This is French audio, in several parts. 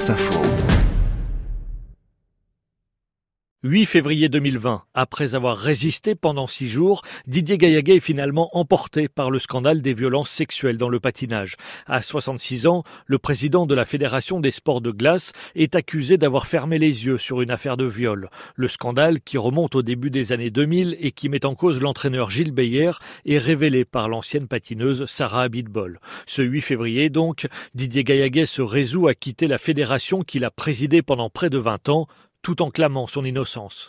France Info. 8 février 2020, après avoir résisté pendant 6 jours, Didier Gaillaguet est finalement emporté par le scandale des violences sexuelles dans le patinage. À 66 ans, le président de la Fédération des sports de glace est accusé d'avoir fermé les yeux sur une affaire de viol. Le scandale, qui remonte au début des années 2000 et qui met en cause l'entraîneur Gilles Beyer, est révélé par l'ancienne patineuse Sarah Abitbol. Ce 8 février donc, Didier Gaillaguet se résout à quitter la fédération qu'il a présidée pendant près de 20 ans, tout en clamant son innocence.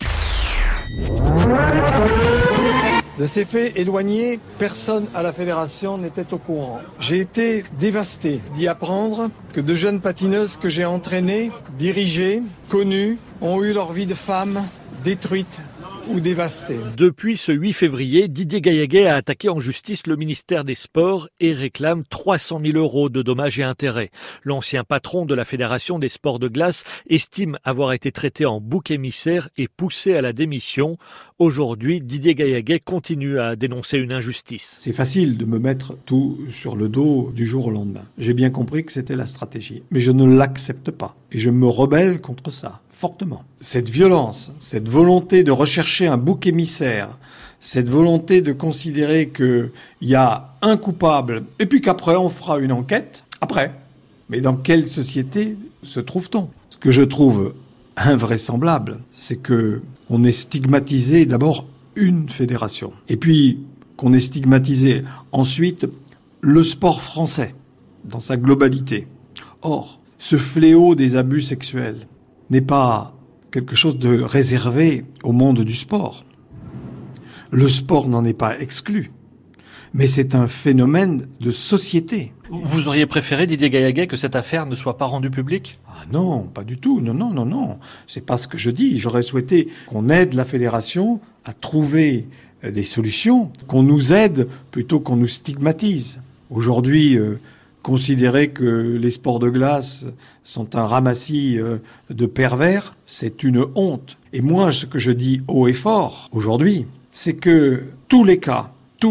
De ces faits éloignés, personne à la fédération n'était au courant. J'ai été dévasté d'y apprendre que de jeunes patineuses que j'ai entraînées, dirigées, connues, ont eu leur vie de femme détruite ou dévastée. Depuis ce 8 février, Didier Gaillaguet a attaqué en justice le ministère des Sports et réclame 300 000 € de dommages et intérêts. L'ancien patron de la Fédération des sports de glace estime avoir été traité en bouc émissaire et poussé à la démission. Aujourd'hui, Didier Gaillaguet continue à dénoncer une injustice. C'est facile de me mettre tout sur le dos du jour au lendemain. J'ai bien compris que c'était la stratégie, mais je ne l'accepte pas et je me rebelle contre ça. Fortement. Cette violence, cette volonté de rechercher un bouc émissaire, cette volonté de considérer qu'il y a un coupable et puis qu'après on fera une enquête, après. Mais dans quelle société se trouve-t-on ? Ce que je trouve invraisemblable, c'est que on ait stigmatisé d'abord une fédération et puis qu'on ait stigmatisé ensuite le sport français dans sa globalité. Or, ce fléau des abus sexuels n'est pas quelque chose de réservé au monde du sport. Le sport n'en est pas exclu, mais c'est un phénomène de société. Vous auriez préféré, Didier Gaillaguet, que cette affaire ne soit pas rendue publique ? Ah non, pas du tout. Non. C'est pas ce que je dis. J'aurais souhaité qu'on aide la fédération à trouver des solutions, qu'on nous aide plutôt qu'on nous stigmatise. Aujourd'hui, considérer que les sports de glace sont un ramassis de pervers, c'est une honte. Et moi, ce que je dis haut et fort aujourd'hui, c'est que tous les cas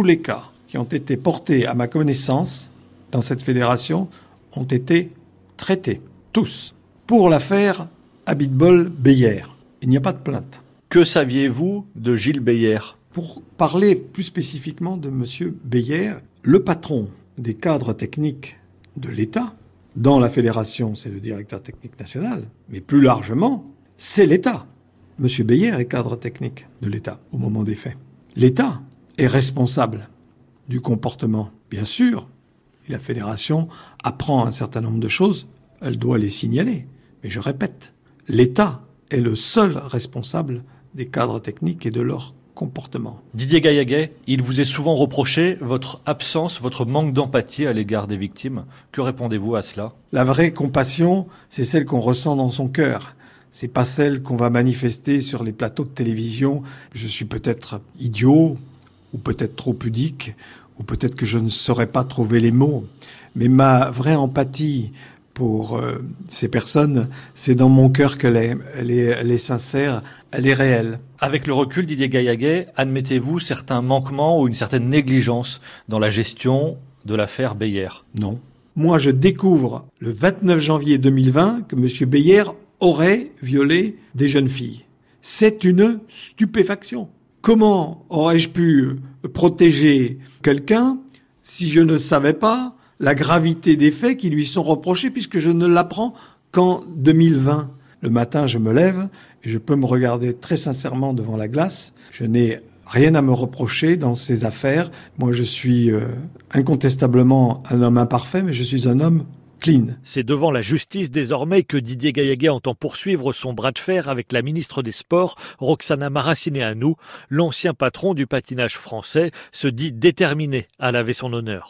qui ont été portés à ma connaissance dans cette fédération ont été traités, tous, pour l'affaire Abitbol-Beyer. Il n'y a pas de plainte. Que saviez-vous de Gilles Beyer ? Pour parler plus spécifiquement de M. Beyer, le patron des cadres techniques de l'État, dans la fédération, c'est le directeur technique national, mais plus largement, c'est l'État. M. Beyer est cadre technique de l'État au moment des faits. L'État est responsable du comportement. Bien sûr, la fédération apprend un certain nombre de choses, elle doit les signaler. Mais je répète, l'État est le seul responsable des cadres techniques et de leur comportement. Didier Gaillaguet, il vous est souvent reproché votre absence, votre manque d'empathie à l'égard des victimes. Que répondez-vous à cela ? La vraie compassion, c'est celle qu'on ressent dans son cœur. C'est pas celle qu'on va manifester sur les plateaux de télévision. Je suis peut-être idiot, ou peut-être trop pudique, ou peut-être que je ne saurais pas trouver les mots. Mais ma vraie empathie pour ces personnes, c'est dans mon cœur qu'elle est. Elle est sincère, elle est réelle. Avec le recul, Didier Gaillaguet, admettez-vous certains manquements ou une certaine négligence dans la gestion de l'affaire Beyer ? Non. Moi, je découvre le 29 janvier 2020 que M. Beyer aurait violé des jeunes filles. C'est une stupéfaction. Comment aurais-je pu protéger quelqu'un si je ne savais pas la gravité des faits qui lui sont reprochés, puisque je ne l'apprends qu'en 2020. Le matin, je me lève et je peux me regarder très sincèrement devant la glace. Je n'ai rien à me reprocher dans ces affaires. Moi, je suis incontestablement un homme imparfait, mais je suis un homme clean. C'est devant la justice désormais que Didier Gaillaguet entend poursuivre son bras de fer avec la ministre des Sports, Roxana Maracineanu. L'ancien patron du patinage français se dit déterminé à laver son honneur.